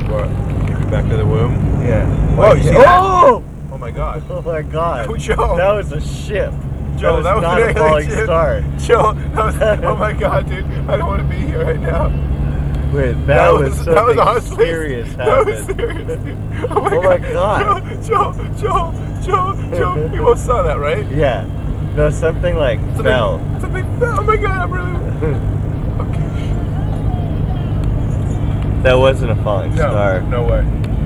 What? Back to the womb? Yeah. Oh, you see that? Oh! Oh my god. Oh my god. Oh, Joe. That was a ship. Joe, that was not a falling ship. star. Joe, that was, oh my god, dude. I don't want to be here right now. Wait, that was something honestly serious That was happened. serious, dude. Oh my Oh god. my god. Joe, you both saw that, right? Yeah. No, something like fell. Something fell. Oh my god, I'm really... Okay. That wasn't a falling star. No way.